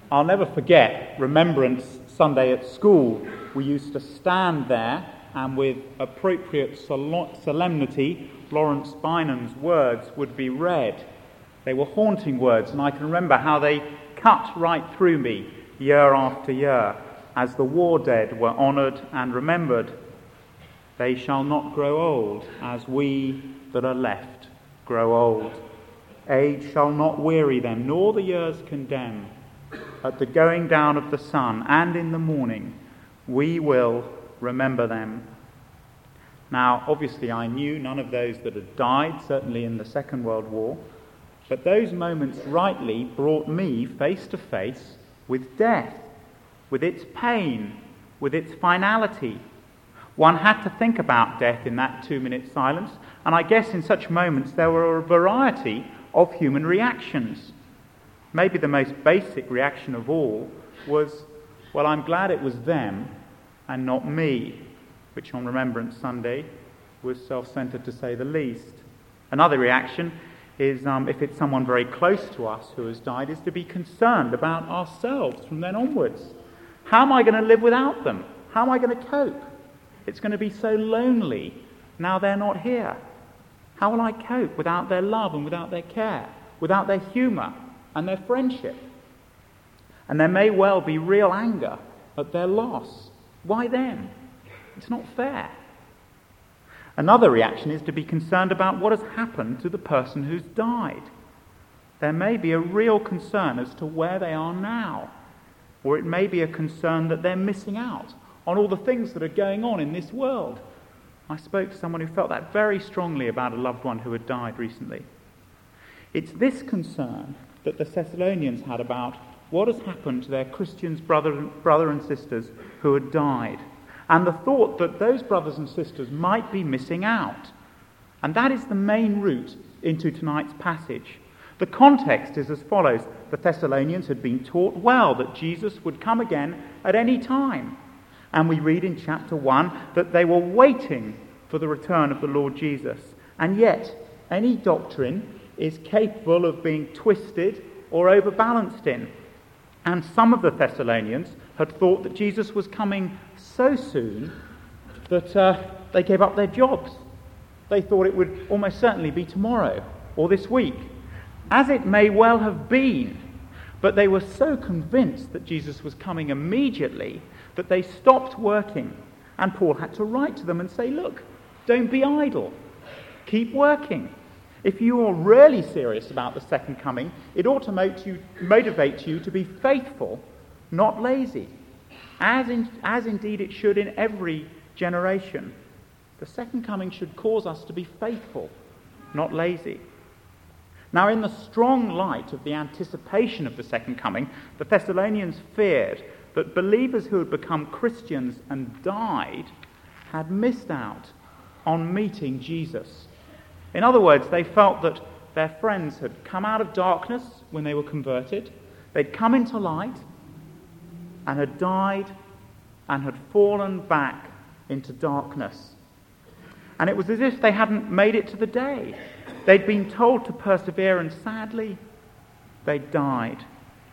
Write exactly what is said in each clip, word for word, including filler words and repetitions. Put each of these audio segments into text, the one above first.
I'll never forget Remembrance Sunday at school. We used to stand there and with appropriate solemnity, Lawrence Bynum's words would be read. They were haunting words, and I can remember how they cut right through me year after year as the war dead were honoured and remembered. They shall not grow old as we that are left grow old. Age shall not weary them, nor the years condemn. At the going down of the sun and in the morning, we will remember them. Now, obviously, I knew none of those that had died, certainly in the Second World War, but those moments rightly brought me face to face with death, with its pain, with its finality. One had to think about death in that two-minute silence, and I guess in such moments there were a variety of human reactions. Maybe the most basic reaction of all was, well, I'm glad it was them and not me, which on Remembrance Sunday was self-centered to say the least. Another reaction is, um, if it's someone very close to us who has died, is to be concerned about ourselves from then onwards. How am I going to live without them? How am I going to cope? It's going to be so lonely now they're not here. How will I cope without their love and without their care, without their humour and their friendship? And there may well be real anger at their loss. Why them? It's not fair. Another reaction is to be concerned about what has happened to the person who's died. There may be a real concern as to where they are now, or it may be a concern that they're missing out on all the things that are going on in this world. I spoke to someone who felt that very strongly about a loved one who had died recently. It's this concern that the Thessalonians had about what has happened to their Christians, brother, brother and sisters who had died, and the thought that those brothers and sisters might be missing out. And that is the main route into tonight's passage. The context is as follows. The Thessalonians had been taught well that Jesus would come again at any time. And we read in chapter one that they were waiting for the return of the Lord Jesus. And yet, any doctrine is capable of being twisted or overbalanced in. And some of the Thessalonians had thought that Jesus was coming so soon that uh, they gave up their jobs. They thought it would almost certainly be tomorrow or this week, as it may well have been. But they were so convinced that Jesus was coming immediately that they stopped working. And Paul had to write to them and say, look, don't be idle. Keep working. If you are really serious about the second coming, it ought to motivate you, motivate you to be faithful, not lazy, as, in, as indeed it should in every generation. The second coming should cause us to be faithful, not lazy. Now, in the strong light of the anticipation of the second coming, the Thessalonians feared that believers who had become Christians and died had missed out on meeting Jesus. In other words, they felt that their friends had come out of darkness when they were converted, they'd come into light, and had died and had fallen back into darkness. And it was as if they hadn't made it to the day. They'd been told to persevere, and sadly, they died.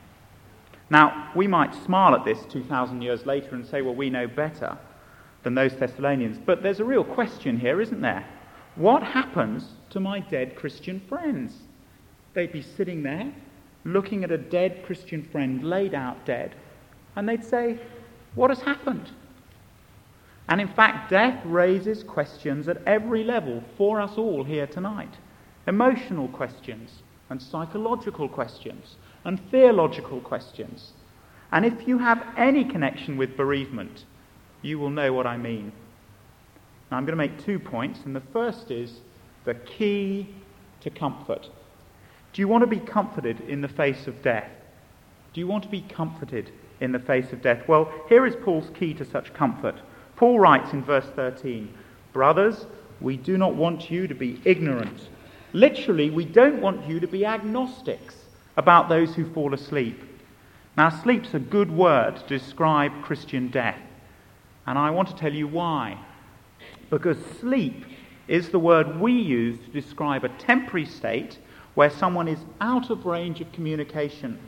Now, we might smile at this two thousand years later and say, well, we know better than those Thessalonians. But there's a real question here, isn't there? What happens to my dead Christian friends? They'd be sitting there, looking at a dead Christian friend laid out dead, and they'd say, what has happened? And in fact, death raises questions at every level for us all here tonight. Emotional questions, and psychological questions, and theological questions. And if you have any connection with bereavement, you will know what I mean. Now, I'm going to make two points, and the first is the key to comfort. Do you want to be comforted in the face of death? Do you want to be comforted in the face of death? Well, here is Paul's key to such comfort. Paul writes in verse thirteen, brothers, we do not want you to be ignorant. Literally, we don't want you to be agnostics about those who fall asleep. Now, sleep's a good word to describe Christian death, and I want to tell you why. Because sleep is the word we use to describe a temporary state where someone is out of range of communication.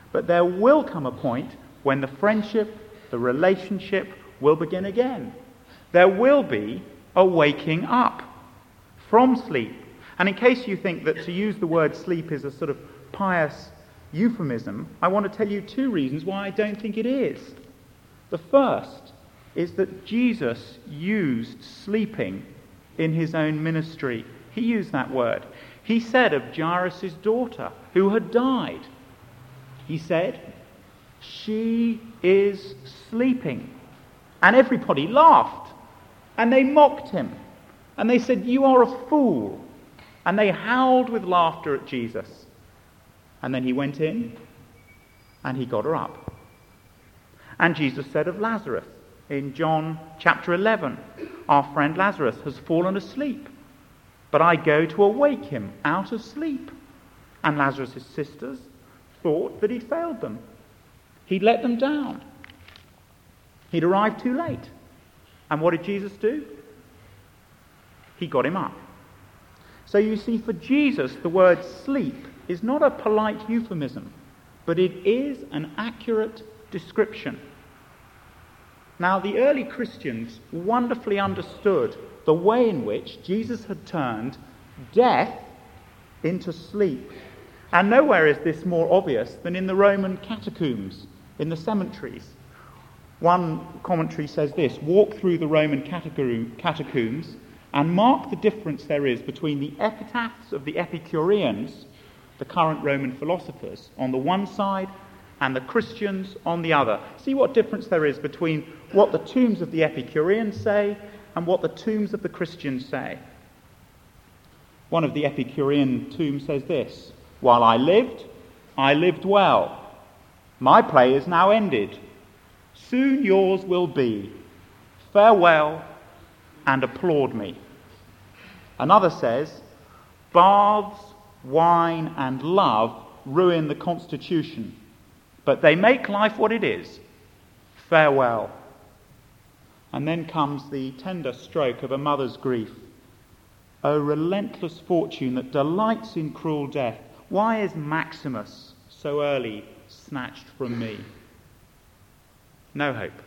But there will come a point when the friendship, the relationship will begin again. There will be a waking up from sleep. And in case you think that to use the word sleep is a sort of pious euphemism, I want to tell you two reasons why I don't think it is. The first is that Jesus used sleeping in his own ministry. He used that word. He said of Jairus' daughter, who had died, he said, "She is sleeping." And everybody laughed, and they mocked him, and they said, "You are a fool." And they howled with laughter at Jesus. And then he went in, and he got her up. And Jesus said of Lazarus, in John chapter eleven, "Our friend Lazarus has fallen asleep, but I go to awake him out of sleep." And Lazarus' sisters thought that he'd failed them. He'd let them down. He'd arrived too late. And what did Jesus do? He got him up. So you see, for Jesus, the word sleep is not a polite euphemism, but it is an accurate description. Now, the early Christians wonderfully understood the way in which Jesus had turned death into sleep. And nowhere is this more obvious than in the Roman catacombs, in the cemeteries. One commentary says this: "Walk through the Roman catacombs and mark the difference there is between the epitaphs of the Epicureans, the current Roman philosophers, on the one side, and the Christians on the other. See what difference there is between what the tombs of the Epicureans say and what the tombs of the Christians say." One of the Epicurean tombs says this: "While I lived, I lived well. My play is now ended. Soon yours will be. Farewell, and applaud me." Another says, "Baths, wine, and love ruin the constitution, but they make life what it is. Farewell." And then comes the tender stroke of a mother's grief. "O relentless fortune that delights in cruel death, why is Maximus so early snatched from me?" No hope.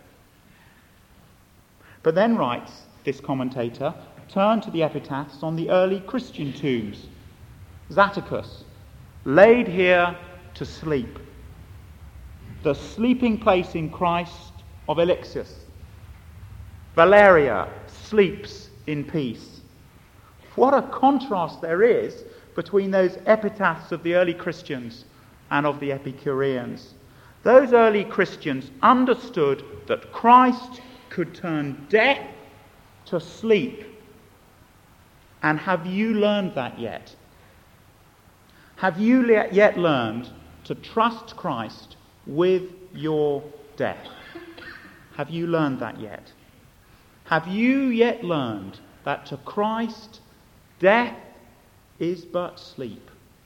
But then writes this commentator, turn to the epitaphs on the early Christian tombs. Zatticus, laid here to sleep. The sleeping place in Christ of Elixius. Valeria sleeps in peace. What a contrast there is between those epitaphs of the early Christians and of the Epicureans. Those early Christians understood that Christ could turn death to sleep. And have you learned that yet? Have you yet learned to trust Christ with your death? Have you learned that yet? Have you yet learned that to Christ, death is but sleep?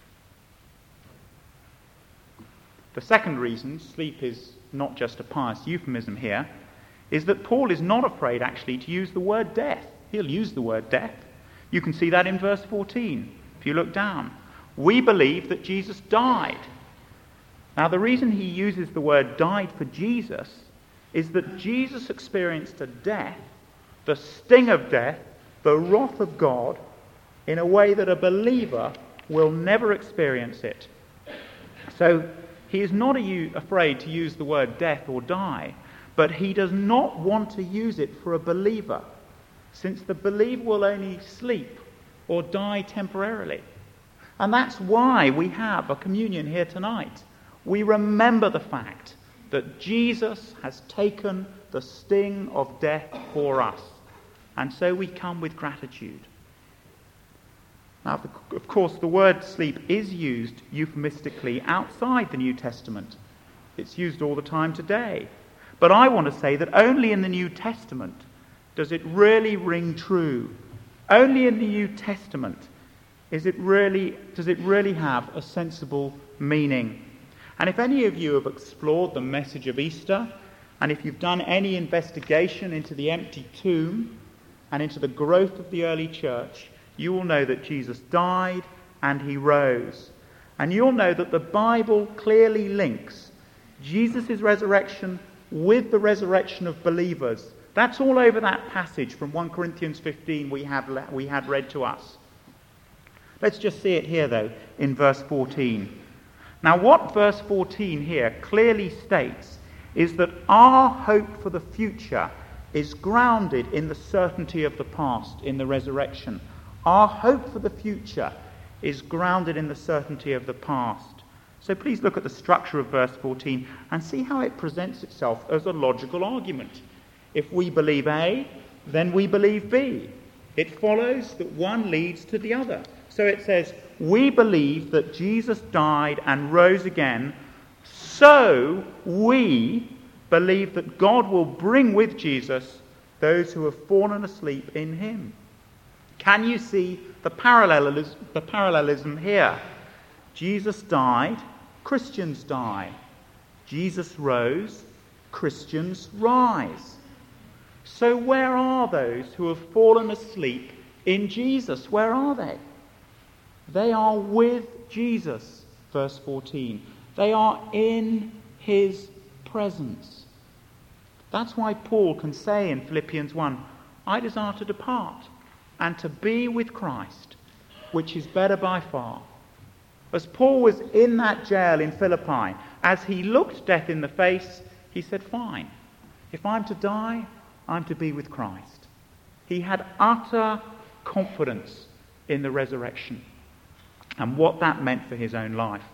The second reason sleep is not just a pious euphemism here is that Paul is not afraid actually to use the word death. He'll use the word death. You can see that in verse fourteen, if you look down. We believe that Jesus died. Now, the reason he uses the word died for Jesus is that Jesus experienced a death, the sting of death, the wrath of God, in a way that a believer will never experience it. So he is not afraid to use the word death or die, but he does not want to use it for a believer, since the believer will only sleep or die temporarily. And that's why we have a communion here tonight. We remember the fact that Jesus has taken the sting of death for us, and so we come with gratitude. Now, of course, the word sleep is used euphemistically outside the New Testament. It's used all the time today. But I want to say that only in the New Testament does it really ring true. Only in the New Testament is it really, does it really have a sensible meaning. And if any of you have explored the message of Easter, and if you've done any investigation into the empty tomb and into the growth of the early church, you will know that Jesus died and he rose. And you'll know that the Bible clearly links Jesus' resurrection with the resurrection of believers. That's all over that passage from First Corinthians fifteen we had, we had read to us. Let's just see it here, though, in verse fourteen. Now, what verse fourteen here clearly states is that our hope for the future is grounded in the certainty of the past, in the resurrection. Our hope for the future is grounded in the certainty of the past. So please look at the structure of verse fourteen and see how it presents itself as a logical argument. If we believe A, then we believe B. It follows that one leads to the other. So it says, we believe that Jesus died and rose again, so we believe that God will bring with Jesus those who have fallen asleep in him. Can you see the parallelism, the parallelism here? Jesus died, Christians die. Jesus rose, Christians rise. So where are those who have fallen asleep in Jesus? Where are they? They are with Jesus, verse fourteen. They are in his presence. That's why Paul can say in Philippians one, I desire to depart and to be with Christ, which is better by far. As Paul was in that jail in Philippi, as he looked death in the face, he said, fine, if I'm to die, I'm to be with Christ. He had utter confidence in the resurrection and what that meant for his own life.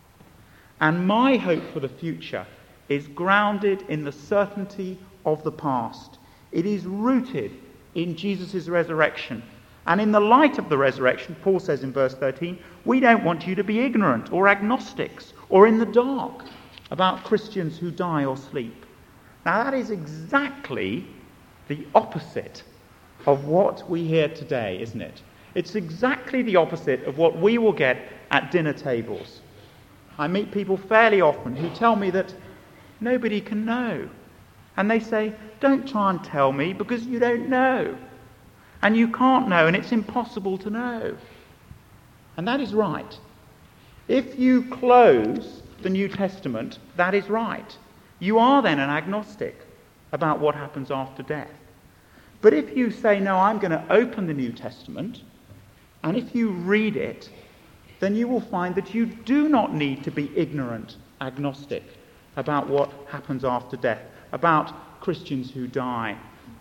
And my hope for the future is grounded in the certainty of the past. It is rooted in Jesus' resurrection. And in the light of the resurrection, Paul says in verse thirteen, we don't want you to be ignorant or agnostics or in the dark about Christians who die or sleep. Now that is exactly the opposite of what we hear today, isn't it? It's exactly the opposite of what we will get at dinner tables. I meet people fairly often who tell me that nobody can know. And they say, don't try and tell me because you don't know. And you can't know, and it's impossible to know. And that is right. If you close the New Testament, that is right. You are then an agnostic about what happens after death. But if you say, no, I'm going to open the New Testament, and if you read it, then you will find that you do not need to be ignorant, agnostic about what happens after death, about Christians who die.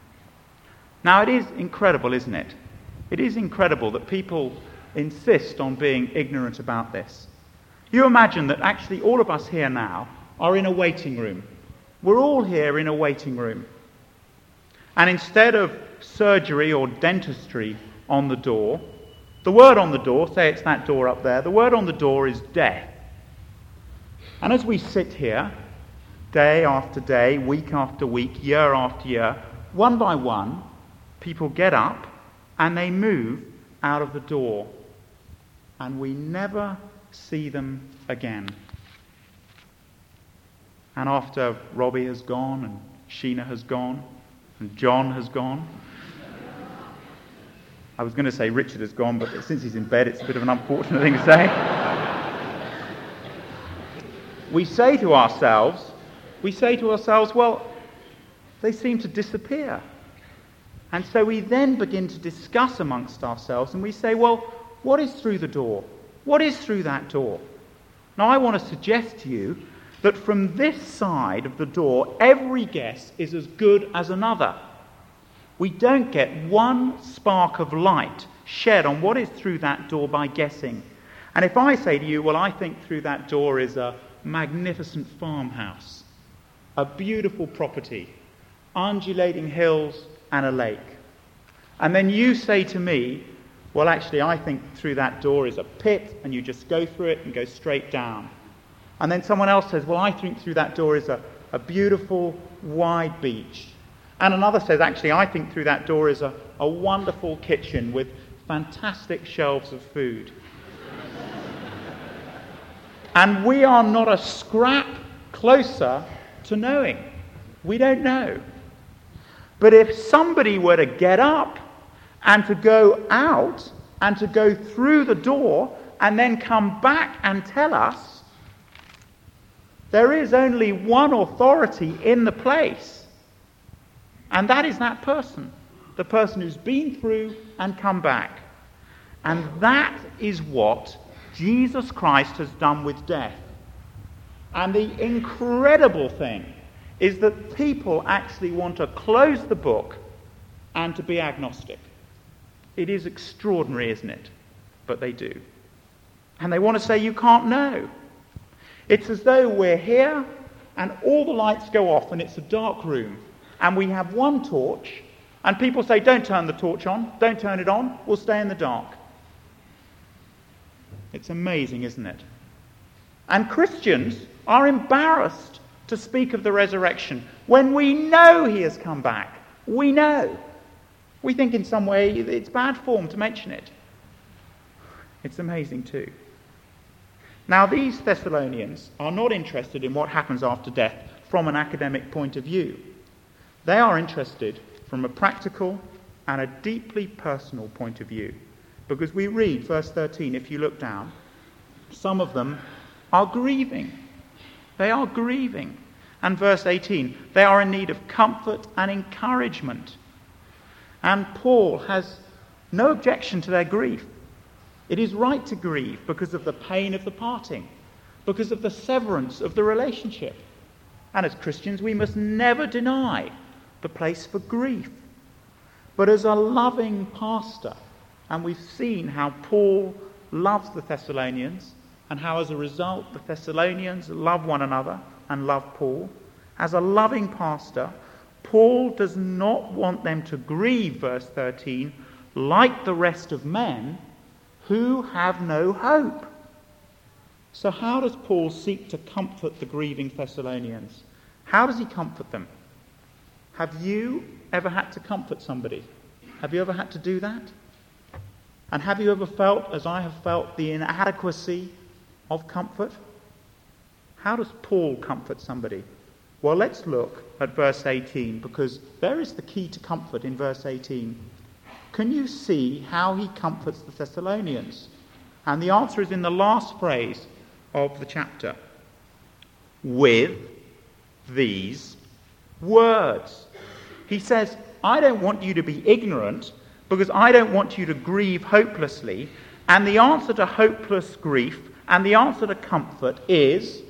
Now, it is incredible, isn't it? It is incredible that people insist on being ignorant about this. You imagine that actually all of us here now are in a waiting room. We're all here in a waiting room. And instead of surgery or dentistry on the door, the word on the door, say it's that door up there, the word on the door is death. And as we sit here, day after day, week after week, year after year, one by one, people get up and they move out of the door. And we never see them again. And after Robbie has gone and Sheena has gone and John has gone, I was going to say Richard has gone, but since he's in bed, it's a bit of an unfortunate thing to say. We say to ourselves, we say to ourselves, well, they seem to disappear. And so we then begin to discuss amongst ourselves, and we say, well, what is through the door? What is through that door? Now, I want to suggest to you that from this side of the door, every guess is as good as another. We don't get one spark of light shed on what is through that door by guessing. And if I say to you, well, I think through that door is a magnificent farmhouse, a beautiful property, undulating hills and a lake. And then you say to me, well, actually, I think through that door is a pit, and you just go through it and go straight down. And then someone else says, well, I think through that door is a, a beautiful, wide beach. And another says, actually, I think through that door is a, a wonderful kitchen with fantastic shelves of food. And we are not a scrap closer to knowing. We don't know. But if somebody were to get up and to go out and to go through the door and then come back and tell us, There is only one authority in the place, and that is that person, the person who's been through and come back. And that is what Jesus Christ has done with death. And the incredible thing is that people actually want to close the book and to be agnostic. It is extraordinary, isn't it? But they do. And they want to say, you can't know. It's as though we're here and all the lights go off and it's a dark room and we have one torch and people say, don't turn the torch on, don't turn it on, we'll stay in the dark. It's amazing, isn't it? And Christians are embarrassed to speak of the resurrection when we know he has come back. We know. We think in some way it's bad form to mention it. It's amazing too. Now, these Thessalonians are not interested in what happens after death from an academic point of view. They are interested from a practical and a deeply personal point of view. Because we read, verse thirteen, if you look down, some of them are grieving. They are grieving. And verse eighteen, they are in need of comfort and encouragement. And Paul has no objection to their grief. It is right to grieve because of the pain of the parting, because of the severance of the relationship. And as Christians, we must never deny the place for grief. But as a loving pastor, and we've seen how Paul loves the Thessalonians, and how as a result the Thessalonians love one another and love Paul. As a loving pastor, Paul does not want them to grieve, verse thirteen, like the rest of men who have no hope. So how does Paul seek to comfort the grieving Thessalonians? How does he comfort them? Have you ever had to comfort somebody? Have you ever had to do that? And have you ever felt, as I have felt, the inadequacy of comfort? How does Paul comfort somebody? Well, let's look at verse eighteen, because there is the key to comfort in verse eighteen. Can you see how he comforts the Thessalonians? And the answer is in the last phrase of the chapter. With these words. He says, I don't want you to be ignorant, because I don't want you to grieve hopelessly. And the answer to hopeless grief and the answer to comfort is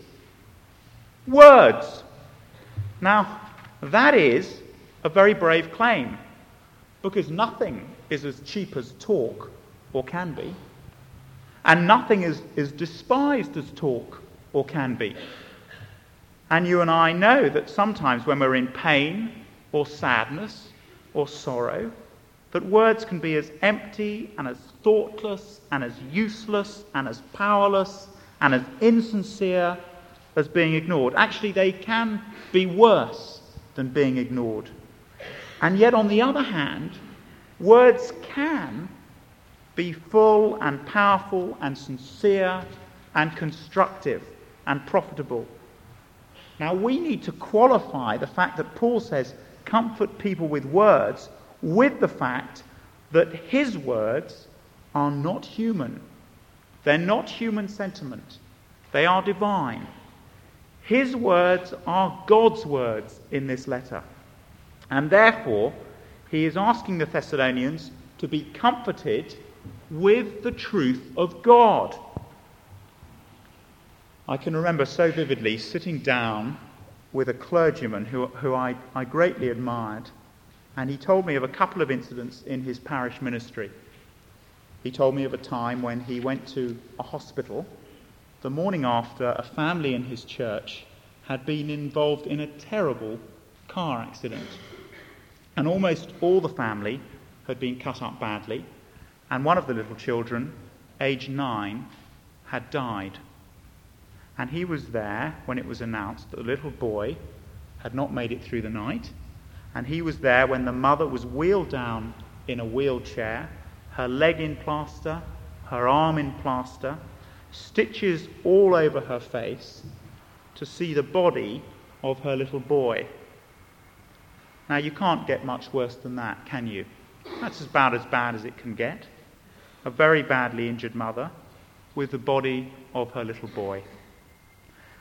words. Now, that is a very brave claim, because nothing is as cheap as talk, or can be. And nothing is, is despised as talk, or can be. And you and I know that sometimes when we're in pain, or sadness, or sorrow, that words can be as empty and as thoughtless and as useless and as powerless and as insincere as being ignored. Actually, they can be worse than being ignored. And yet, on the other hand, words can be full and powerful and sincere and constructive and profitable. Now, we need to qualify the fact that Paul says, comfort people with words, with the fact that his words are not human. They're not human sentiment. They are divine. His words are God's words in this letter. And therefore, he is asking the Thessalonians to be comforted with the truth of God. I can remember so vividly sitting down with a clergyman who, who I, I greatly admired, and he told me of a couple of incidents in his parish ministry. He told me of a time when he went to a hospital the morning after a family in his church had been involved in a terrible car accident. And almost all the family had been cut up badly, and one of the little children, aged nine, had died. And he was there when it was announced that the little boy had not made it through the night, and he was there when the mother was wheeled down in a wheelchair, her leg in plaster, her arm in plaster, stitches all over her face, to see the body of her little boy. Now, you can't get much worse than that, can you? That's about as bad as it can get. A very badly injured mother with the body of her little boy.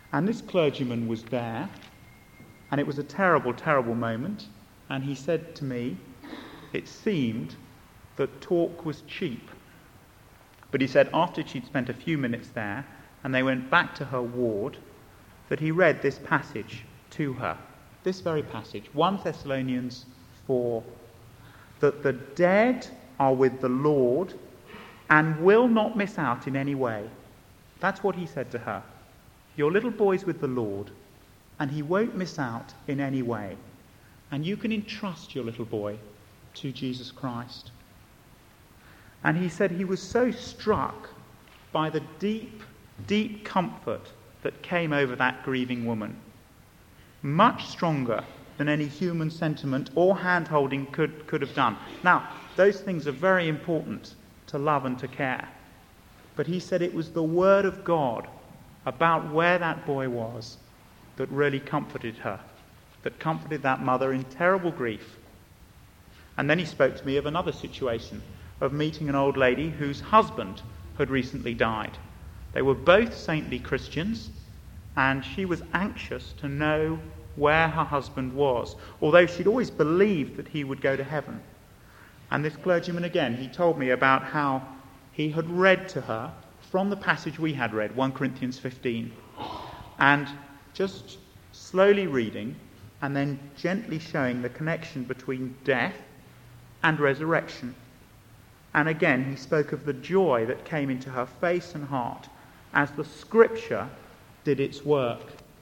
And this clergyman was there, and it was a terrible, terrible moment, and he said to me, it seemed that talk was cheap. But he said after she'd spent a few minutes there, and they went back to her ward, that he read this passage to her. This very passage, First Thessalonians four, that the dead are with the Lord and will not miss out in any way. That's what he said to her. Your little boy's with the Lord, and he won't miss out in any way. And you can entrust your little boy to Jesus Christ. And he said he was so struck by the deep, deep comfort that came over that grieving woman, much stronger than any human sentiment or hand-holding could, could have done. Now, those things are very important to love and to care. But he said it was the word of God about where that boy was that really comforted her, that comforted that mother in terrible grief. And then he spoke to me of another situation, of meeting an old lady whose husband had recently died. They were both saintly Christians, and she was anxious to know where her husband was, although she'd always believed that he would go to heaven. And this clergyman again, he told me about how he had read to her from the passage we had read, First Corinthians fifteen, and just slowly reading and then gently showing the connection between death and resurrection. And again, he spoke of the joy that came into her face and heart as the Scripture did its work.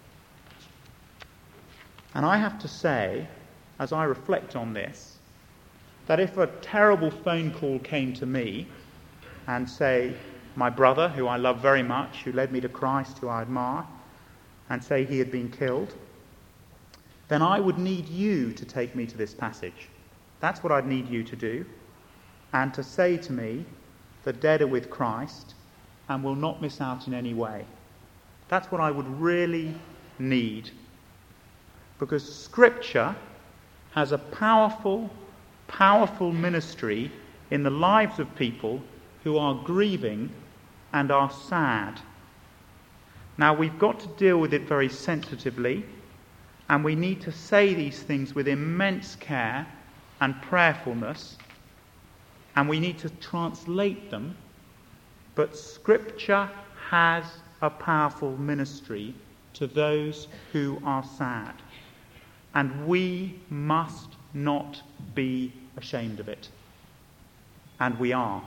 And I have to say, as I reflect on this, that if a terrible phone call came to me and say, my brother, who I love very much, who led me to Christ, who I admire, and say he had been killed, then I would need you to take me to this passage. That's what I'd need you to do, and to say to me, the dead are with Christ and will not miss out in any way. That's what I would really need. Because Scripture has a powerful, powerful ministry in the lives of people who are grieving and are sad. Now, we've got to deal with it very sensitively, and we need to say these things with immense care and prayerfulness, and we need to translate them, but Scripture has a powerful ministry to those who are sad, and we must not be ashamed of it. And we are.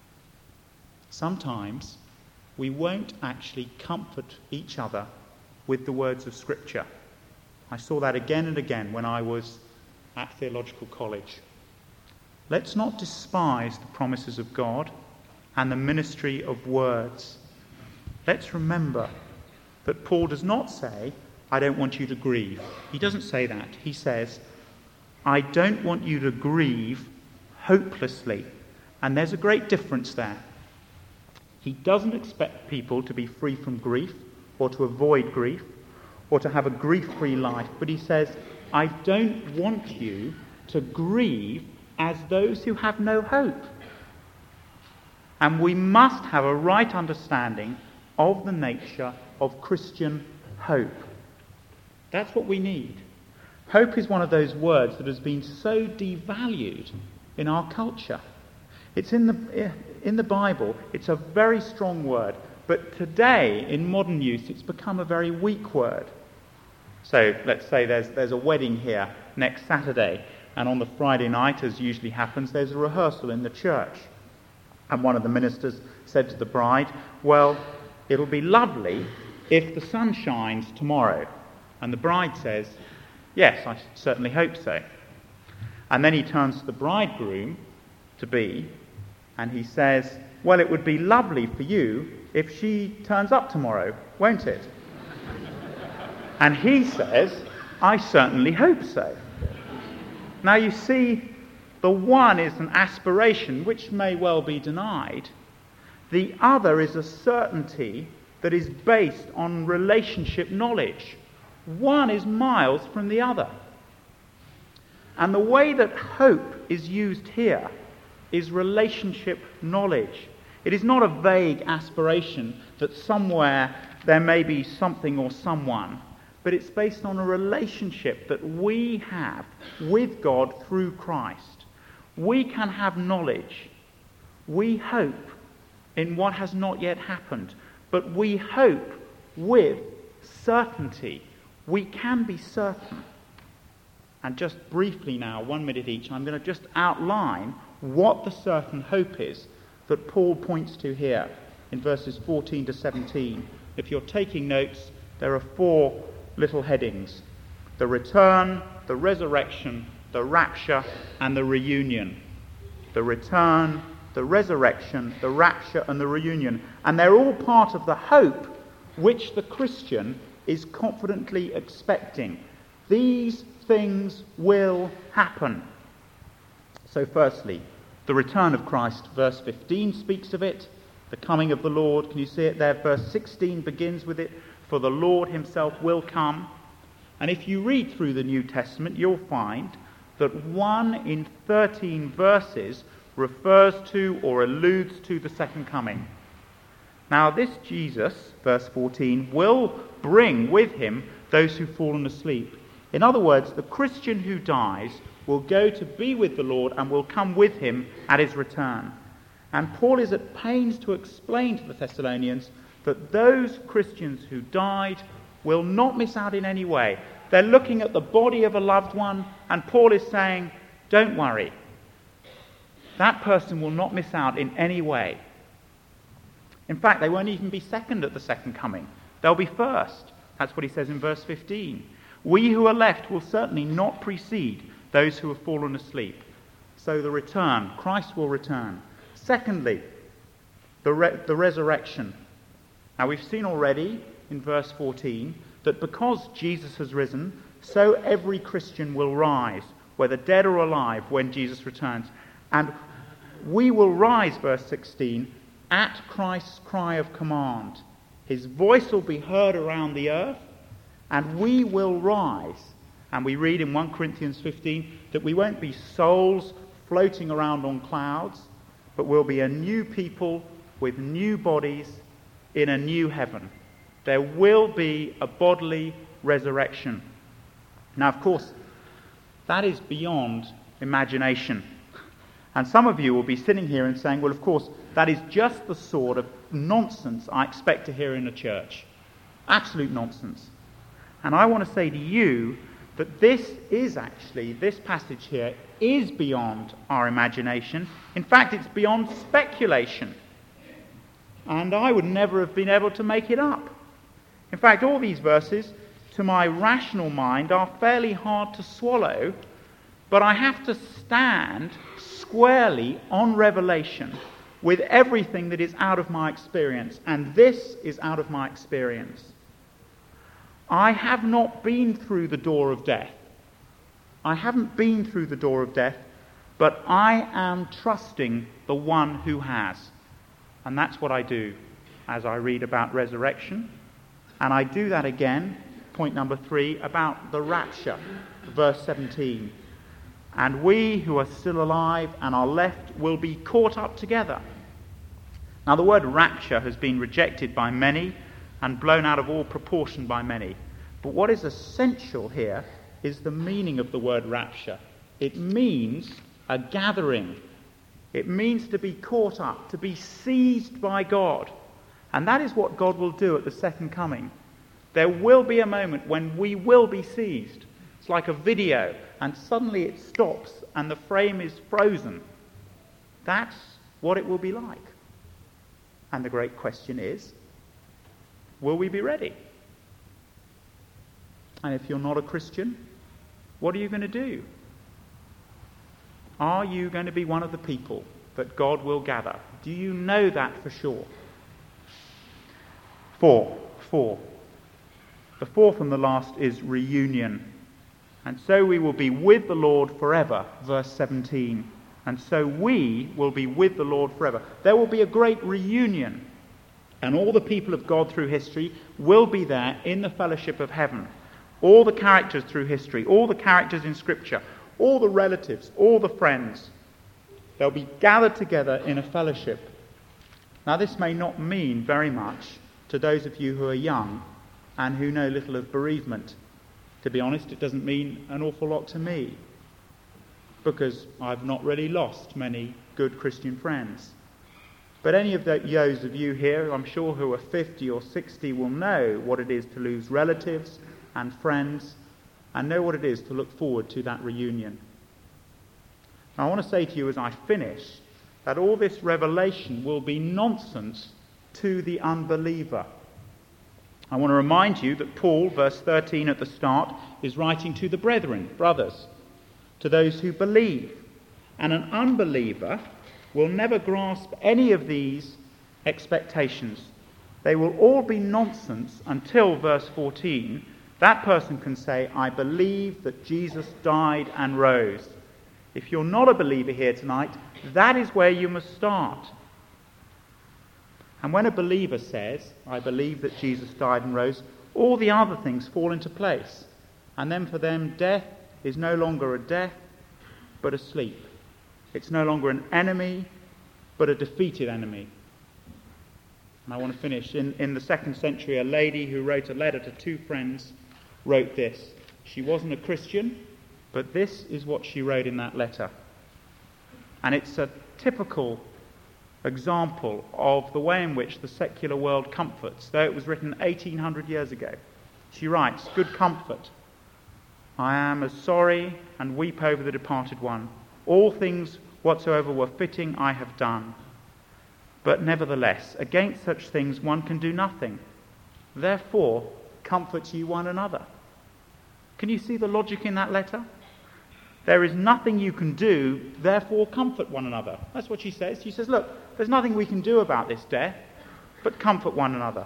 Sometimes we won't actually comfort each other with the words of Scripture. I saw that again and again when I was at theological college. Let's not despise the promises of God and the ministry of words. Let's remember that Paul does not say, I don't want you to grieve. He doesn't say that. He says, I don't want you to grieve hopelessly. And there's a great difference there. He doesn't expect people to be free from grief or to avoid grief or to have a grief-free life, but he says, I don't want you to grieve as those who have no hope. And we must have a right understanding of the nature of Christian hope. That's what we need. Hope is one of those words that has been so devalued in our culture. It's in the in the Bible, it's a very strong word, but today, in modern use, it's become a very weak word. So let's say there's there's a wedding here next Saturday, and on the Friday night, as usually happens, there's a rehearsal in the church. And one of the ministers said to the bride, well, it'll be lovely if the sun shines tomorrow. And the bride says, yes, I certainly hope so. And then he turns to the bridegroom to be, and he says, well, it would be lovely for you if she turns up tomorrow, won't it? And he says, I certainly hope so. Now you see, the one is an aspiration which may well be denied. The other is a certainty that is based on relationship knowledge. One is miles from the other. And the way that hope is used here is relationship knowledge. It is not a vague aspiration that somewhere there may be something or someone, but it's based on a relationship that we have with God through Christ. We can have knowledge. We hope in what has not yet happened, but we hope with certainty. We can be certain. And just briefly now, one minute each, I'm going to just outline what the certain hope is that Paul points to here in verses fourteen to seventeen. If you're taking notes, there are four little headings: the return, the resurrection, the rapture, and the reunion. The return, the resurrection, the rapture, and the reunion. And they're all part of the hope which the Christian is confidently expecting. These things will happen. So firstly, the return of Christ. Verse fifteen speaks of it. The coming of the Lord. Can you see it there? Verse sixteen begins with it. For the Lord himself will come. And if you read through the New Testament, you'll find that one in thirteen verses refers to or alludes to the second coming. Now this Jesus, verse fourteen, will bring with him those who've fallen asleep. In other words, the Christian who dies will go to be with the Lord and will come with him at his return. And Paul is at pains to explain to the Thessalonians that those Christians who died will not miss out in any way. They're looking at the body of a loved one, and Paul is saying, don't worry. That person will not miss out in any way. In fact, they won't even be second at the second coming. They'll be first. That's what he says in verse fifteen. We who are left will certainly not precede those who have fallen asleep. So the return, Christ will return. Secondly, the, re- the resurrection. Now we've seen already in verse fourteen that because Jesus has risen, so every Christian will rise, whether dead or alive, when Jesus returns. And we will rise, verse sixteen, at Christ's cry of command. His voice will be heard around the earth, and we will rise. And we read in First Corinthians fifteen that we won't be souls floating around on clouds, but we'll be a new people with new bodies in a new heaven. There will be a bodily resurrection. Now, of course, that is beyond imagination. And some of you will be sitting here and saying, well, of course, that is just the sort of nonsense I expect to hear in a church. Absolute nonsense. And I want to say to you that this is actually, this passage here is beyond our imagination. In fact, it's beyond speculation. And I would never have been able to make it up. In fact, all these verses, to my rational mind, are fairly hard to swallow, but I have to stand squarely on revelation with everything that is out of my experience. And this is out of my experience. I have not been through the door of death. I haven't been through the door of death, but I am trusting the one who has. And that's what I do as I read about resurrection. And I do that again, point number three, about the rapture, verse seventeen. And we who are still alive and are left will be caught up together. Now the word rapture has been rejected by many and blown out of all proportion by many. But what is essential here is the meaning of the word rapture. It means a gathering. It means to be caught up, to be seized by God. And that is what God will do at the second coming. There will be a moment when we will be seized. It's like a video, and suddenly it stops and the frame is frozen. That's what it will be like. And the great question is, will we be ready? And if you're not a Christian, what are you going to do? Are you going to be one of the people that God will gather? Do you know that for sure? Four. Four. The fourth and the last is reunion. And so we will be with the Lord forever, verse seventeen. And so we will be with the Lord forever. There will be a great reunion. And all the people of God through history will be there in the fellowship of heaven. All the characters through history, all the characters in Scripture, all the relatives, all the friends. They'll be gathered together in a fellowship. Now this may not mean very much to those of you who are young and who know little of bereavement. To be honest, it doesn't mean an awful lot to me, because I've not really lost many good Christian friends. But any of those of you here, I'm sure, who are fifty or sixty will know what it is to lose relatives and friends, and know what it is to look forward to that reunion. Now, I want to say to you as I finish that all this revelation will be nonsense to the unbeliever. I want to remind you that Paul, verse thirteen at the start, is writing to the brethren, brothers, to those who believe. And an unbeliever will never grasp any of these expectations. They will all be nonsense until, verse fourteen, that person can say, I believe that Jesus died and rose. If you're not a believer here tonight, that is where you must start. And when a believer says, I believe that Jesus died and rose, all the other things fall into place. And then for them, death is no longer a death, but a sleep. It's no longer an enemy, but a defeated enemy. And I want to finish. In, in the second century, a lady who wrote a letter to two friends wrote this. She wasn't a Christian, but this is what she wrote in that letter. And it's a typical example of the way in which the secular world comforts, though it was written eighteen hundred years ago. She writes, good comfort. I am as sorry and weep over the departed one. All things whatsoever were fitting I have done. But nevertheless, against such things one can do nothing. Therefore, comfort ye one another. Can you see the logic in that letter? There is nothing you can do, therefore comfort one another. That's what she says. She says, look, there's nothing we can do about this death, but comfort one another.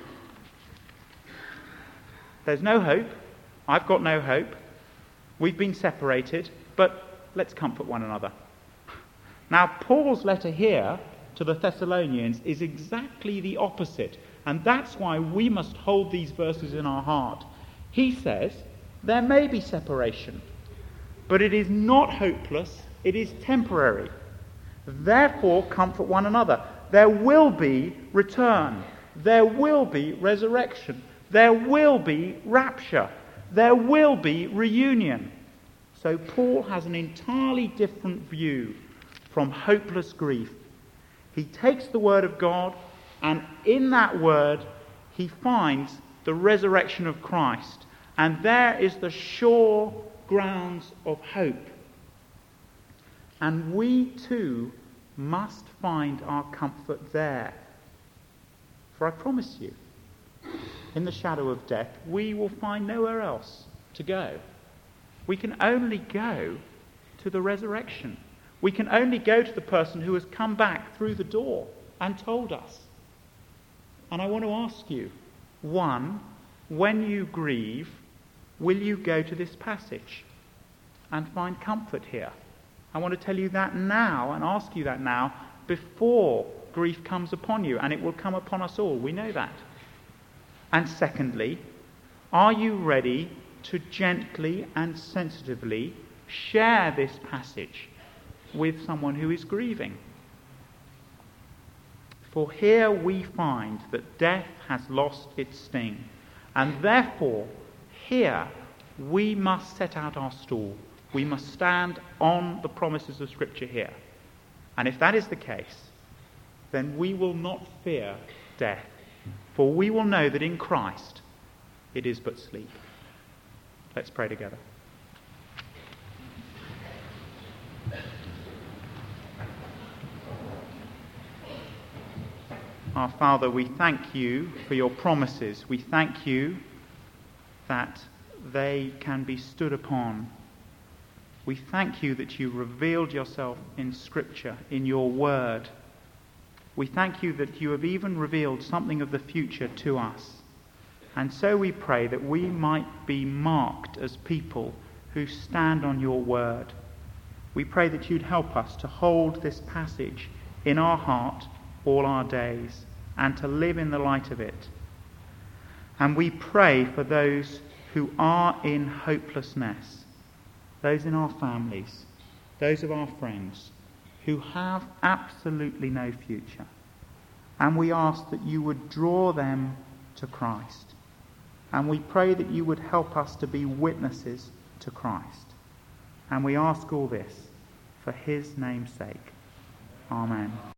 There's no hope. I've got no hope. We've been separated, but let's comfort one another. Now, Paul's letter here to the Thessalonians is exactly the opposite, and that's why we must hold these verses in our heart. He says, there may be separation, but it is not hopeless, it is temporary. Therefore, comfort one another. There will be return. There will be resurrection. There will be rapture. There will be reunion. So Paul has an entirely different view from hopeless grief. He takes the word of God, and in that word he finds the resurrection of Christ. And there is the sure grounds of hope. And we too must find our comfort there. For I promise you, in the shadow of death, we will find nowhere else to go. We can only go to the resurrection. We can only go to the person who has come back through the door and told us. And I want to ask you, one, when you grieve, will you go to this passage and find comfort here? I want to tell you that now and ask you that now before grief comes upon you, and it will come upon us all. We know that. And secondly, are you ready to gently and sensitively share this passage with someone who is grieving? For here we find that death has lost its sting, and therefore here we must set out our stall. We must stand on the promises of Scripture here. And if that is the case, then we will not fear death, for we will know that in Christ it is but sleep. Let's pray together. Our Father, we thank you for your promises. We thank you that they can be stood upon. We thank you that you revealed yourself in Scripture, in your word. We thank you that you have even revealed something of the future to us. And so we pray that we might be marked as people who stand on your word. We pray that you'd help us to hold this passage in our heart all our days and to live in the light of it. And we pray for those who are in hopelessness, those in our families, those of our friends who have absolutely no future. And we ask that you would draw them to Christ. And we pray that you would help us to be witnesses to Christ. And we ask all this for his name's sake. Amen.